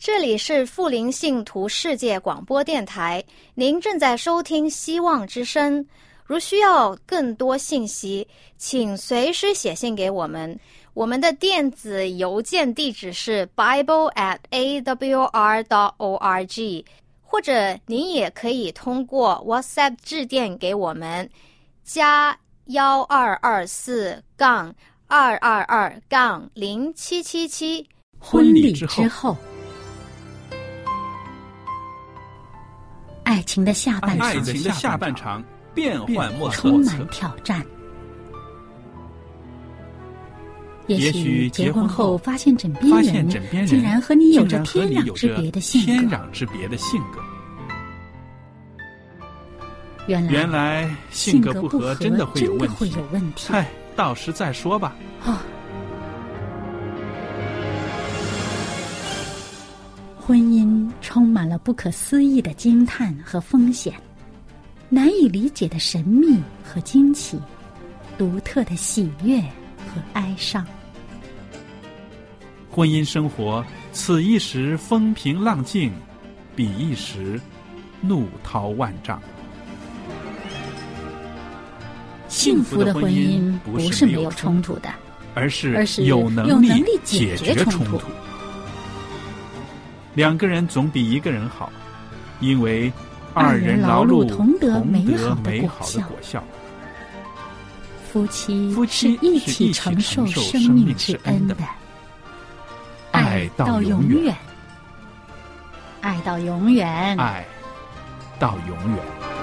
这里是富林信徒世界广播电台，您正在收听希望之声。如需要更多信息，请随时写信给我们。我们的电子邮件地址是 bible@awr.org， 或者您也可以通过 WhatsApp 致电给我们，加1224-222-0777。 婚礼之后，爱情的下半场变幻莫测，充满挑战。也许结婚后发现枕边人竟然和你有着天壤之别的性格。原来性格不合真的会有问题。嗨，到时再说吧。婚姻充满了不可思议的惊叹和风险，难以理解的神秘和惊奇，独特的喜悦和哀伤。婚姻生活，此一时风平浪静，彼一时怒涛万丈。幸福的婚姻不是没有冲突的，而是有能力解决冲突。两个人总比一个人好，因为二人劳碌同得美好的果效。夫妻是一起承受生命之恩的，爱到永远，爱到永远，爱到永远。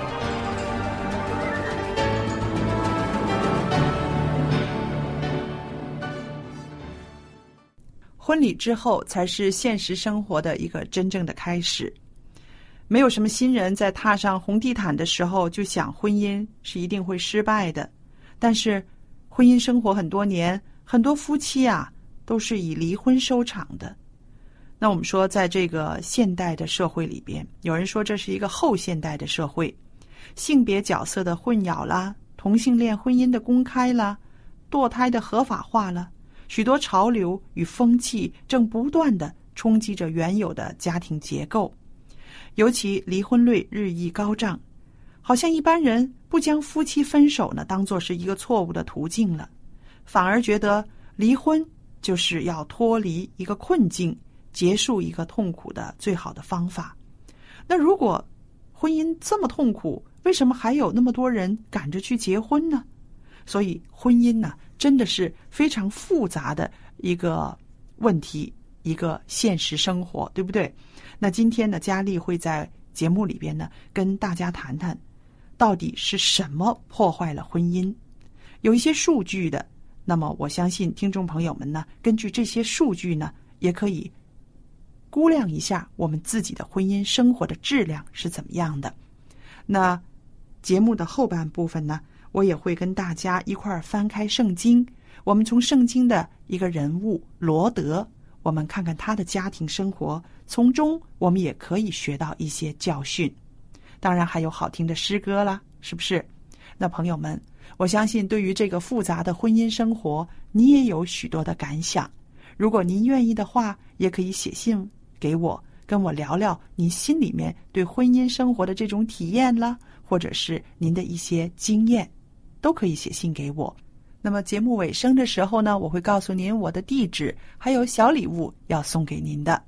婚礼之后才是现实生活的一个真正的开始。没有什么新人在踏上红地毯的时候就想婚姻是一定会失败的，但是婚姻生活很多年，很多夫妻啊都是以离婚收场的。那我们说在这个现代的社会里边，有人说这是一个后现代的社会，性别角色的混淆啦，同性恋婚姻的公开啦，堕胎的合法化了，许多潮流与风气正不断地冲击着原有的家庭结构，尤其离婚率日益高涨，好像一般人不将夫妻分手呢当作是一个错误的途径了，反而觉得离婚就是要脱离一个困境，结束一个痛苦的最好的方法。那如果婚姻这么痛苦，为什么还有那么多人赶着去结婚呢？所以婚姻呢真的是非常复杂的一个问题，一个现实生活，对不对？那今天呢，佳丽会在节目里边呢跟大家谈谈到底是什么破坏了婚姻，有一些数据的。那么我相信听众朋友们呢，根据这些数据呢，也可以估量一下我们自己的婚姻生活的质量是怎么样的。那节目的后半部分呢，我也会跟大家一块儿翻开圣经，我们从圣经的一个人物罗德，我们看看他的家庭生活，从中我们也可以学到一些教训。当然还有好听的诗歌啦，是不是？那朋友们，我相信对于这个复杂的婚姻生活，你也有许多的感想。如果您愿意的话，也可以写信给我，跟我聊聊您心里面对婚姻生活的这种体验啦，或者是您的一些经验，都可以写信给我。那么节目尾声的时候呢，我会告诉您我的地址，还有小礼物要送给您的。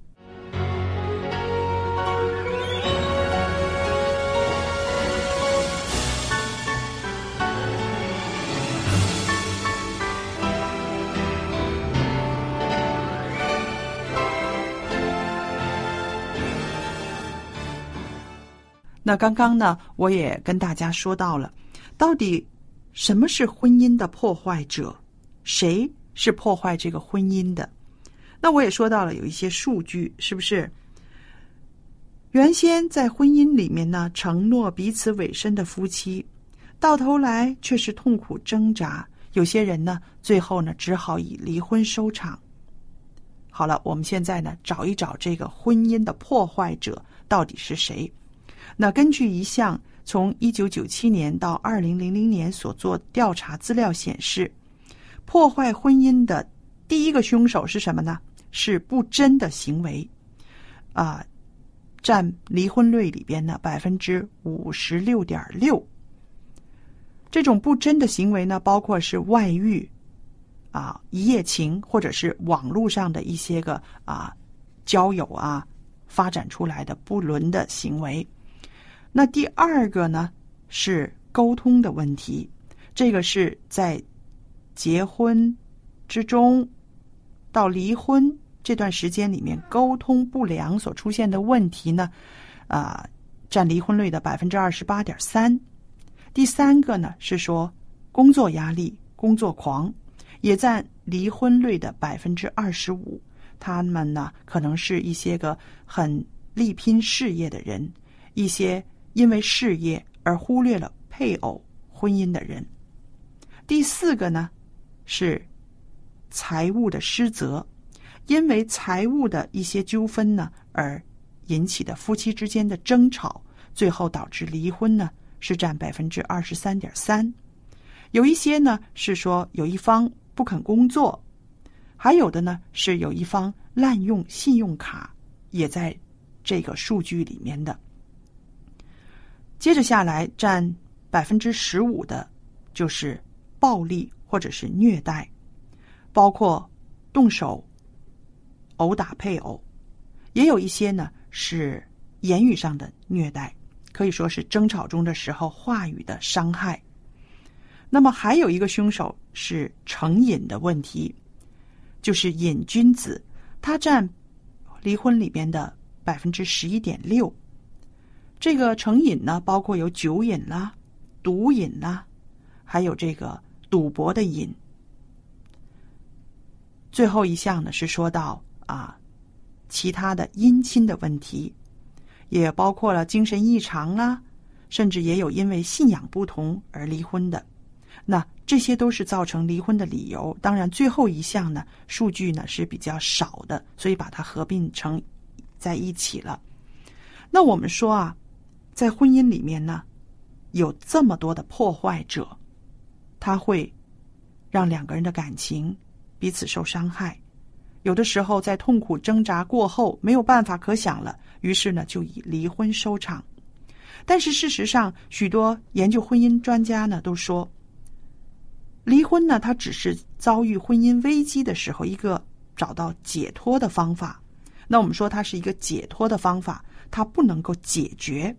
那刚刚呢，我也跟大家说到了，到底什么是婚姻的破坏者？谁是破坏这个婚姻的？那我也说到了有一些数据，是不是？原先在婚姻里面呢，承诺彼此委身的夫妻，到头来却是痛苦挣扎。有些人呢，最后呢，只好以离婚收场。好了，我们现在呢，找一找这个婚姻的破坏者到底是谁？那根据一项从1997年到2000年所做调查资料显示，破坏婚姻的第一个凶手是什么呢？是不贞的行为。 占离婚率里边呢 56.6%。这种不贞的行为呢，包括是外遇一夜情，或者是网络上的一些个交友发展出来的不伦的行为。那第二个呢是沟通的问题，这个是在结婚之中到离婚这段时间里面沟通不良所出现的问题呢，占离婚率的 28.3%。第三个呢是说工作压力、工作狂，也占离婚率的 25%。他们呢可能是一些个很力拼事业的人，一些因为事业而忽略了配偶婚姻的人。第四个呢是财务的失责，因为财务的一些纠纷呢而引起的夫妻之间的争吵，最后导致离婚呢是占 23.3%。 有一些呢是说有一方不肯工作，还有的呢是有一方滥用信用卡，也在这个数据里面的。接着下来占 15% 的就是暴力或者是虐待，包括动手殴打配偶，也有一些呢是言语上的虐待，可以说是争吵中的时候话语的伤害。那么还有一个凶手是成瘾的问题，就是瘾君子，他占离婚里边的 11.6%。 这个成瘾呢包括有酒瘾啦、毒瘾啦，还有这个赌博的瘾。最后一项呢是说到其他的姻亲的问题，也包括了精神异常啦，甚至也有因为信仰不同而离婚的。那这些都是造成离婚的理由。当然最后一项呢数据呢是比较少的，所以把它合并成在一起了。那我们说在婚姻里面呢有这么多的破坏者，他会让两个人的感情彼此受伤害，有的时候在痛苦挣扎过后没有办法可想了，于是呢就以离婚收场。但是事实上许多研究婚姻专家呢都说，离婚呢它只是遭遇婚姻危机的时候一个找到解脱的方法。那我们说它是一个解脱的方法，它不能够解决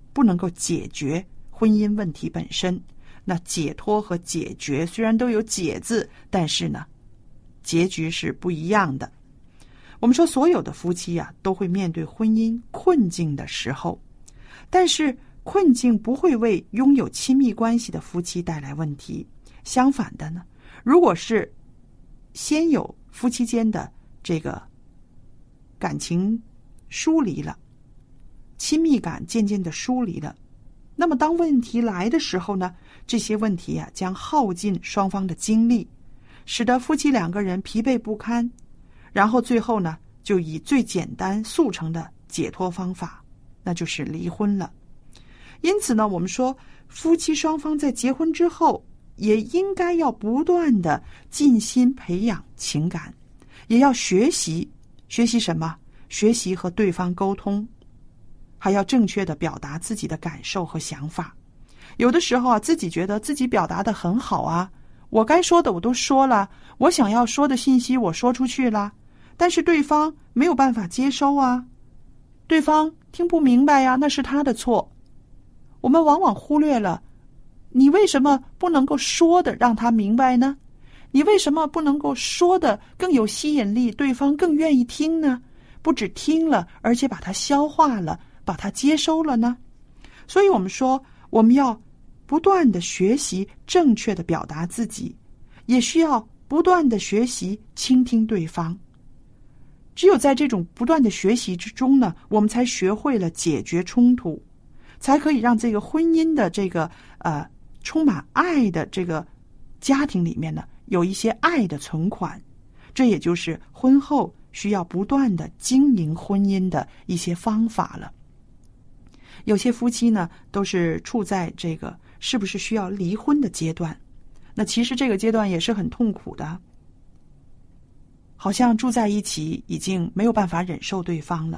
婚姻问题本身。那解脱和解决虽然都有解字，但是呢结局是不一样的。我们说所有的夫妻都会面对婚姻困境的时候，但是困境不会为拥有亲密关系的夫妻带来问题。相反的呢，如果是先有夫妻间的这个感情疏离了，亲密感渐渐的疏离了，那么当问题来的时候呢，这些问题将耗尽双方的精力，使得夫妻两个人疲惫不堪，然后最后呢就以最简单速成的解脱方法，那就是离婚了。因此呢，我们说夫妻双方在结婚之后也应该要不断的尽心培养情感，也要学习什么？学习和对方沟通，还要正确的表达自己的感受和想法。有的时候自己觉得自己表达的很好我该说的我都说了，我想要说的信息我说出去了，但是对方没有办法接收对方听不明白那是他的错。我们往往忽略了，你为什么不能够说的让他明白呢？你为什么不能够说的更有吸引力，对方更愿意听呢？不只听了，而且把它消化了，把它接收了呢？所以我们说，我们要不断的学习正确的表达自己，也需要不断的学习倾听对方。只有在这种不断的学习之中呢，我们才学会了解决冲突，才可以让这个婚姻的这个充满爱的这个家庭里面呢，有一些爱的存款。这也就是婚后需要不断的经营婚姻的一些方法了。有些夫妻呢都是处在这个是不是需要离婚的阶段，那其实这个阶段也是很痛苦的，好像住在一起已经没有办法忍受对方了，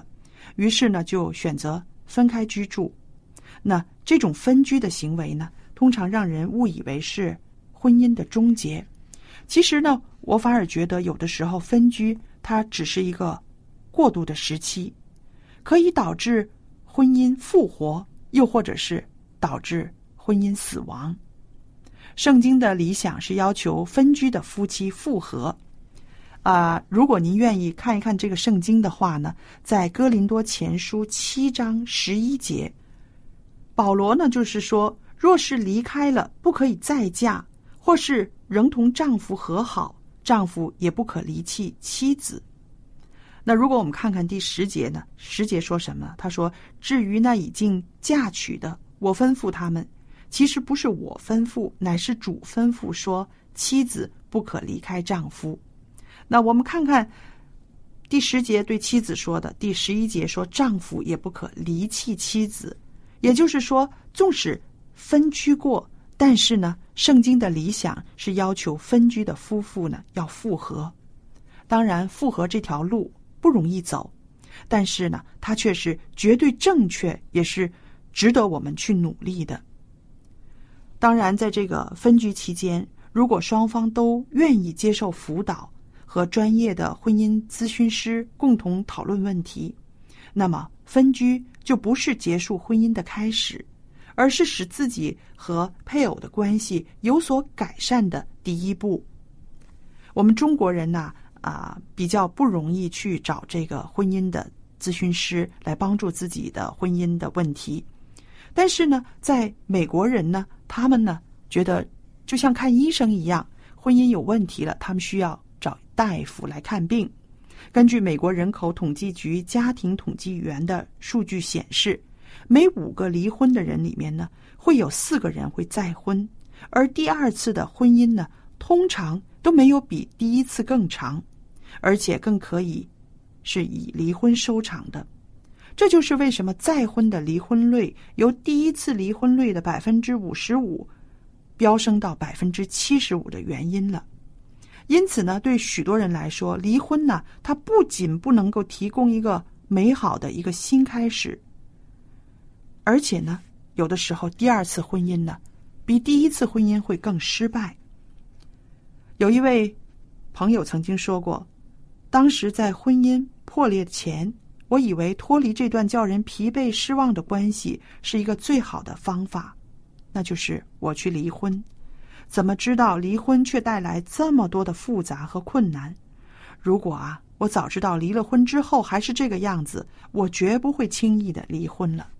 于是呢就选择分开居住。那这种分居的行为呢，通常让人误以为是婚姻的终结。其实呢，我反而觉得有的时候分居它只是一个过渡的时期，可以导致婚姻复活，又或者是导致婚姻死亡。圣经的理想是要求分居的夫妻复合。如果您愿意看一看这个圣经的话呢，在哥林多前书7章11节，保罗呢就是说，若是离开了，不可以再嫁，或是仍同丈夫和好，丈夫也不可离弃妻子。那如果我们看看第10节呢，10节说什么？他说，至于那已经嫁娶的，我吩咐他们，其实不是我吩咐，乃是主吩咐说，妻子不可离开丈夫。那我们看看第10节对妻子说的，第11节说丈夫也不可离弃妻子。也就是说，纵使分居过，但是呢，圣经的理想是要求分居的夫妇呢要复合。当然，复合这条路不容易走，但是呢，它却是绝对正确，也是值得我们去努力的。当然，在这个分居期间，如果双方都愿意接受辅导和专业的婚姻咨询师共同讨论问题，那么分居就不是结束婚姻的开始，而是使自己和配偶的关系有所改善的第一步。我们中国人呢，比较不容易去找这个婚姻的咨询师来帮助自己的婚姻的问题。但是呢，在美国人呢，他们呢觉得就像看医生一样，婚姻有问题了，他们需要找大夫来看病。根据美国人口统计局家庭统计员的数据显示，每5个离婚的人里面呢，会有4个人会再婚，而第2次的婚姻呢，通常都没有比第1次更长，而且更可以是以离婚收场的。这就是为什么再婚的离婚率由第1次离婚率的 55% 飙升到 75% 的原因了。因此呢，对许多人来说，离婚呢，它不仅不能够提供一个美好的一个新开始，而且呢，有的时候第2次婚姻呢，比第1次婚姻会更失败。有一位朋友曾经说过，当时在婚姻破裂前，我以为脱离这段叫人疲惫失望的关系是一个最好的方法，那就是我去离婚。怎么知道离婚却带来这么多的复杂和困难？如果我早知道离了婚之后还是这个样子，我绝不会轻易的离婚了。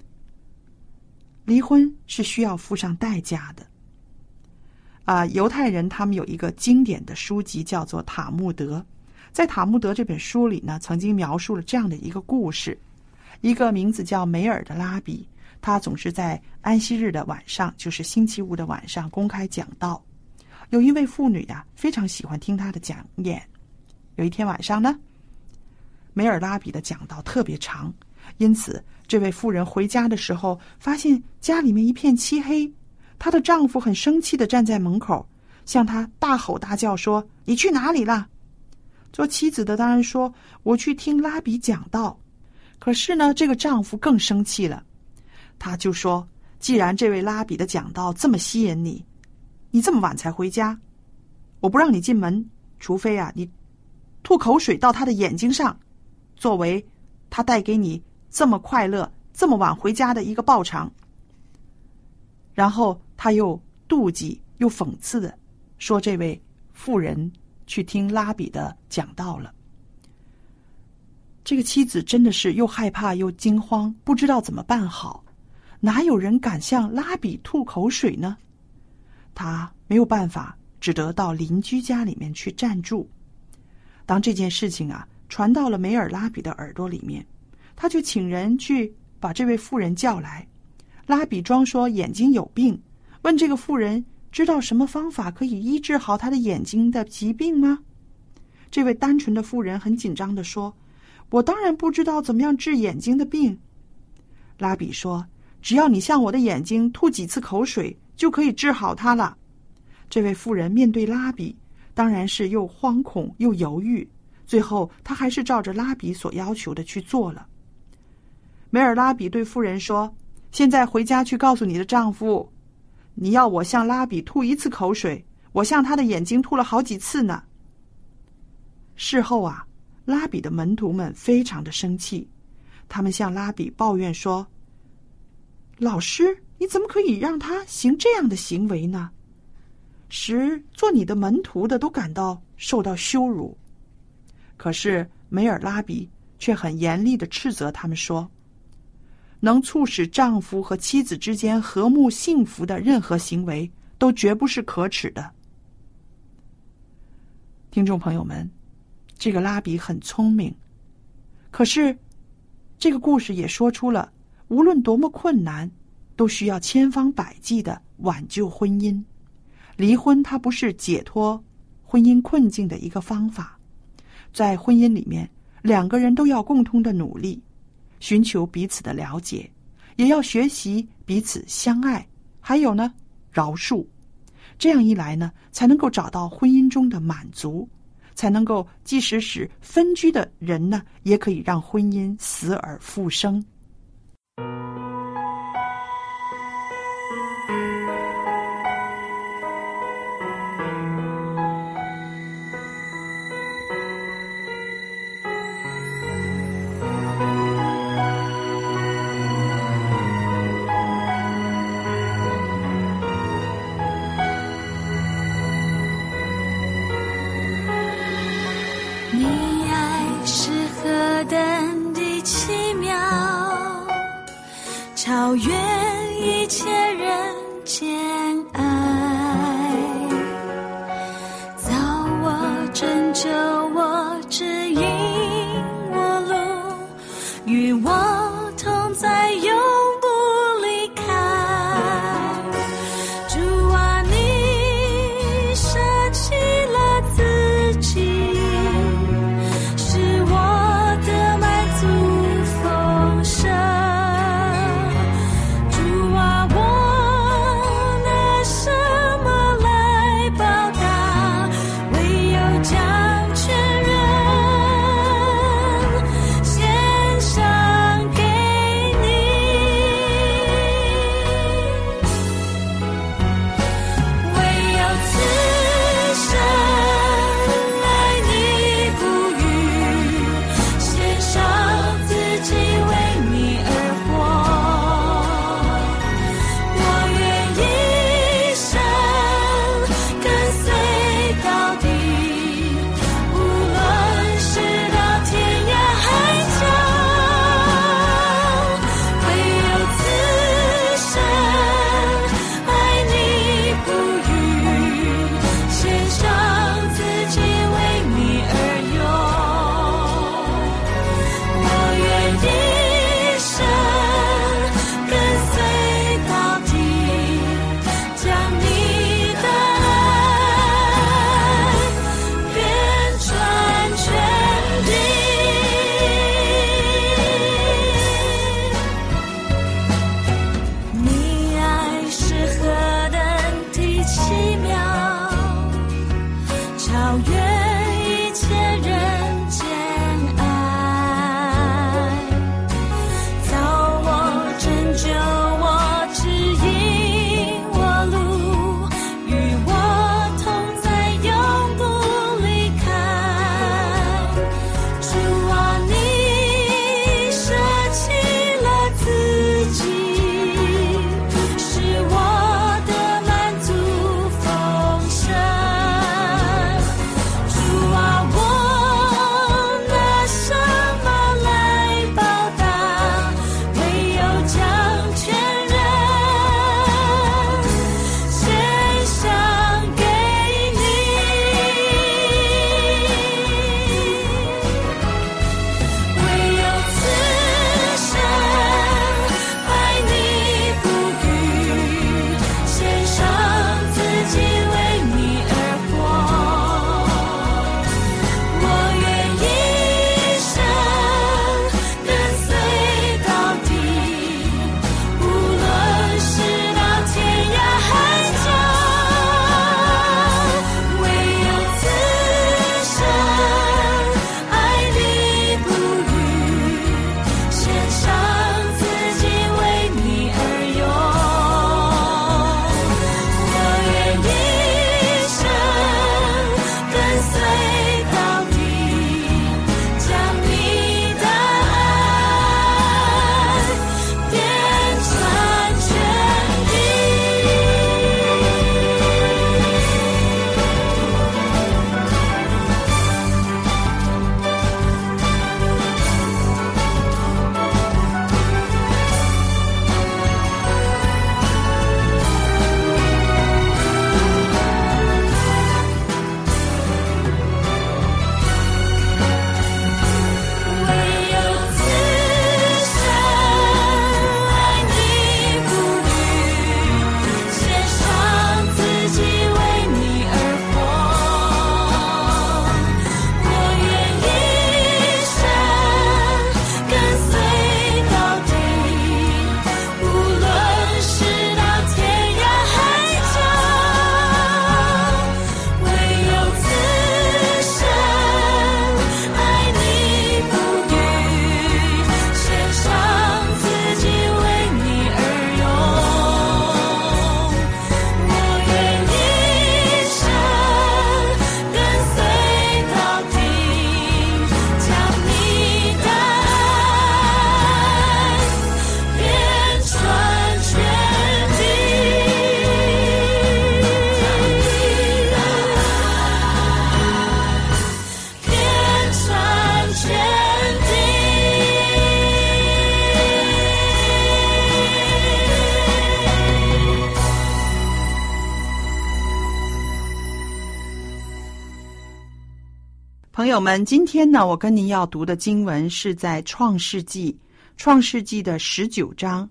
离婚是需要付上代价的。犹太人他们有一个经典的书籍叫做《塔木德》。在《塔木德》这本书里呢，曾经描述了这样的一个故事：一个名字叫梅尔的拉比，他总是在安息日的晚上，就是星期五的晚上公开讲道。有一位妇女非常喜欢听他的讲演。有一天晚上呢，梅尔拉比的讲道特别长，因此这位妇人回家的时候，发现家里面一片漆黑。她的丈夫很生气地站在门口，向她大吼大叫说：“你去哪里了？”做妻子的当然说：“我去听拉比讲道。”可是呢，这个丈夫更生气了，他就说：“既然这位拉比的讲道这么吸引你，你这么晚才回家，我不让你进门，除非你吐口水到他的眼睛上，作为他带给你这么快乐、这么晚回家的一个报偿。”然后他又妒忌又讽刺的说：“这位妇人去听拉比的讲道了。”这个妻子真的是又害怕又惊慌，不知道怎么办好。哪有人敢向拉比吐口水呢？他没有办法，只得到邻居家里面去暂住。当这件事情传到了梅尔拉比的耳朵里面，他就请人去把这位妇人叫来。拉比装说眼睛有病，问这个妇人知道什么方法可以医治好他的眼睛的疾病吗？这位单纯的妇人很紧张地说：“我当然不知道怎么样治眼睛的病。”拉比说：“只要你向我的眼睛吐几次口水，就可以治好它了。”这位妇人面对拉比，当然是又惶恐又犹豫，最后他还是照着拉比所要求的去做了。 梅尔拉比对妇人说，现在回家去告诉你的丈夫，你要我向拉比吐一次口水，我向他的眼睛吐了好几次呢。事后啊，拉比的门徒们非常的生气，他们向拉比抱怨说，老师，你怎么可以让他行这样的行为呢？使做你的门徒的都感到受到羞辱。可是梅尔拉比却很严厉地斥责他们说，能促使丈夫和妻子之间和睦幸福的任何行为都绝不是可耻的。听众朋友们，这个拉比很聪明，可是这个故事也说出了，无论多么困难，都需要千方百计的挽救婚姻。离婚它不是解脱婚姻困境的一个方法，在婚姻里面，两个人都要共同的努力，寻求彼此的了解，也要学习彼此相爱，还有呢，饶恕。这样一来呢，才能够找到婚姻中的满足，才能够即使使分居的人呢，也可以让婚姻死而复生。 超越一切人间爱，造我拯救我指引我路，与我同在永不离开。主啊，你舍弃了自己，使我的满足丰盛。将全人献上给友们，今天呢，我跟您要读的经文是在创世纪的19章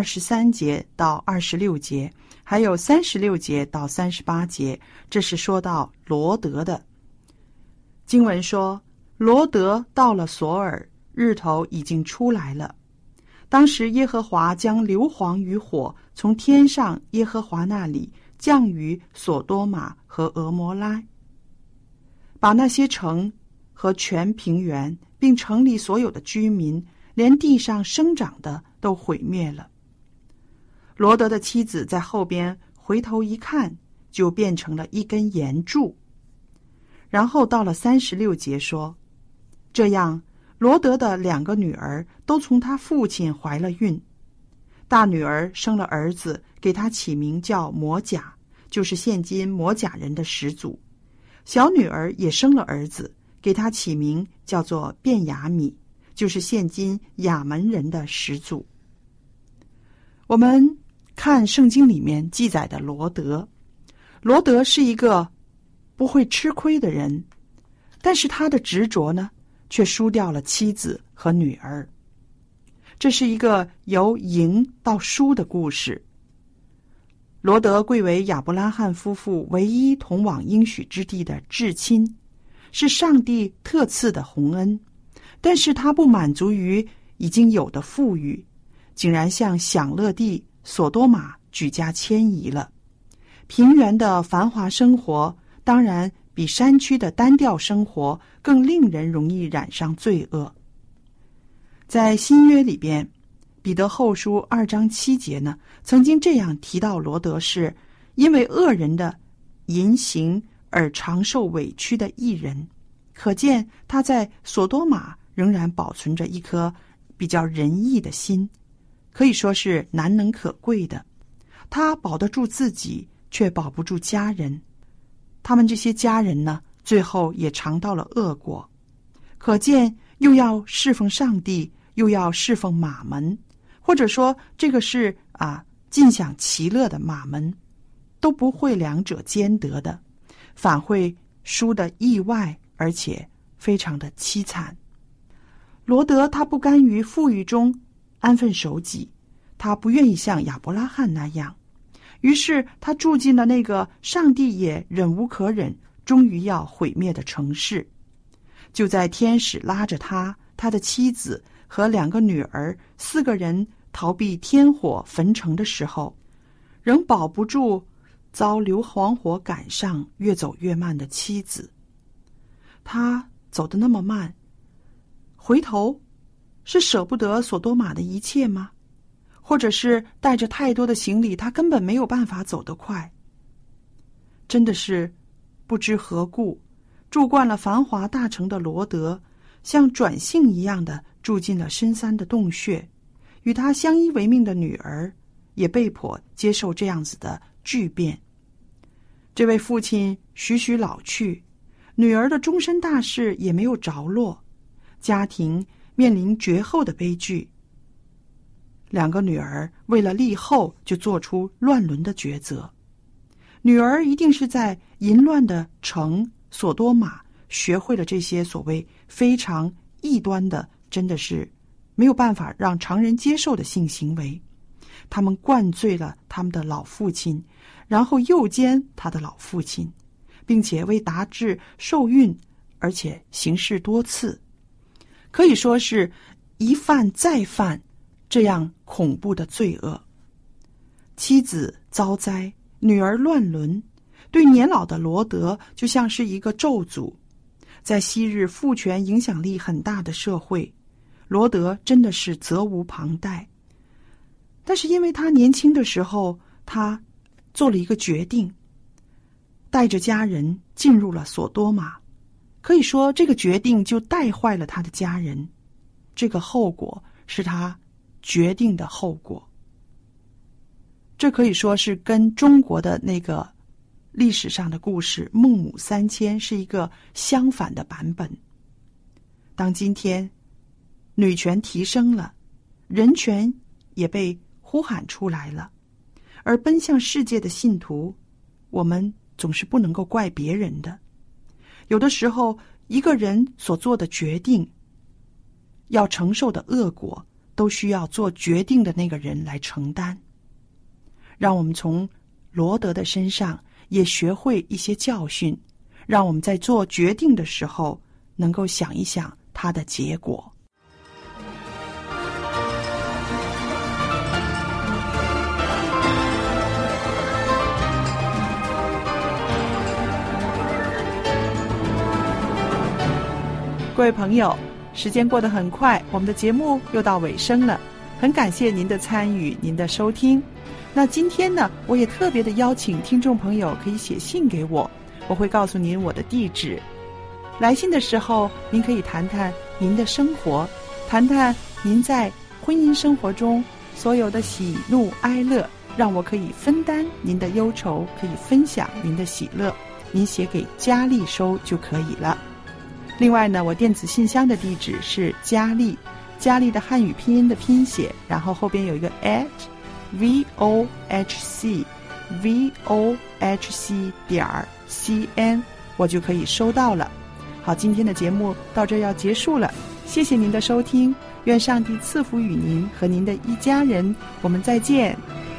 23节到26节，还有36节到38节，这是说到罗得的。经文说，罗得到了索尔，日头已经出来了。当时耶和华将硫磺与火从天上耶和华那里降于索多玛和俄摩拉，把那些城和全平原并城里所有的居民，连地上生长的都毁灭了。罗得的妻子在后边回头一看，就变成了一根岩柱。然后到了36节说，这样罗得的2个女儿都从他父亲怀了孕，大女儿生了儿子，给他起名叫摩甲，就是现今摩甲人的始祖。小女儿也生了儿子，给他起名叫做便雅悯，就是现今亚门人的始祖。我们看圣经里面记载的罗得是一个不会吃亏的人，但是他的执着呢，却输掉了妻子和女儿。这是一个由赢到输的故事。罗得贵为亚伯拉罕夫妇唯一同往应许之地的至亲，是上帝特赐的洪恩，但是他不满足于已经有的富裕，竟然向享乐地索多玛举家迁移了。平原的繁华生活当然比山区的单调生活更令人容易染上罪恶。在新约里边，彼得后书2章7节呢，曾经这样提到罗得是因为恶人的淫行而长受委屈的义人，可见他在索多玛仍然保存着一颗比较仁义的心，可以说是难能可贵的。他保得住自己，却保不住家人。他们这些家人呢，最后也尝到了恶果。可见又要侍奉上帝，又要侍奉马门，或者说这个是尽享其乐的马门，都不会两者兼得的，反会输得意外，而且非常的凄惨。罗得他不甘于富裕中安分守己，他不愿意像亚伯拉罕那样，于是他住进了那个上帝也忍无可忍，终于要毁灭的城市。就在天使拉着他的妻子和2个女儿4个人逃避天火焚城的时候，仍保不住遭硫磺火赶上越走越慢的妻子。他走得那么慢，回头是舍不得索多玛的一切吗？或者是带着太多的行李，他根本没有办法走得快？真的是不知何故，住惯了繁华大城的罗得，像转性一样的住进了深山的洞穴，与他相依为命的女儿也被迫接受这样子的巨变。这位父亲徐徐老去，女儿的终身大事也没有着落，家庭面临绝后的悲剧。2个女儿为了立后，就做出乱伦的抉择。女儿一定是在淫乱的城索多玛学会了这些所谓非常异端的，真的是没有办法让常人接受的性行为。他们灌醉了他们的老父亲，然后诱奸他的老父亲，并且为达至受孕，而且行事多次，可以说是一犯再犯这样恐怖的罪恶。妻子遭灾，女儿乱伦，对年老的罗得就像是一个咒诅。在昔日父权影响力很大的社会，罗得真的是责无旁贷。但是因为他年轻的时候，他做了一个决定，带着家人进入了索多玛。可以说这个决定就带坏了他的家人，这个后果是他决定的后果。这可以说是跟中国的那个历史上的故事孟母3000是一个相反的版本。当今天女权提升了，人权也被呼喊出来了，而奔向世界的信徒，我们总是不能够怪别人的。有的时候一个人所做的决定，要承受的恶果，都需要做决定的那个人来承担。让我们从罗德的身上也学会一些教训，让我们在做决定的时候能够想一想它的结果。各位朋友，时间过得很快，我们的节目又到尾声了，很感谢您的参与，您的收听。那今天呢，我也特别的邀请听众朋友可以写信给我，我会告诉您我的地址。来信的时候，您可以谈谈您的生活，谈谈您在婚姻生活中所有的喜怒哀乐，让我可以分担您的忧愁，可以分享您的喜乐。您写给佳丽收就可以了。另外呢，我电子信箱的地址是佳丽的汉语拼音的拼写，然后后边有一个 @vohc.cn， 我就可以收到了。好，今天的节目到这要结束了，谢谢您的收听，愿上帝赐福与您和您的一家人，我们再见。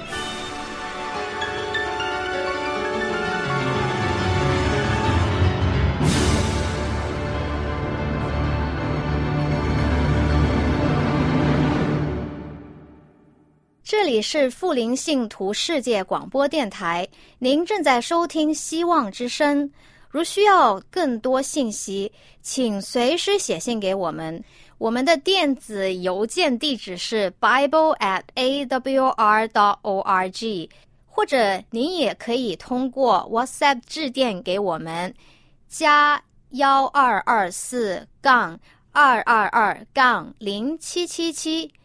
这里是富林信徒世界广播电台，您正在收听希望之声。如需要更多信息，请随时写信给我们。我们的电子邮件地址是 bible@awr.org， 或者您也可以通过 WhatsApp 致电给我们，加1224-222-0777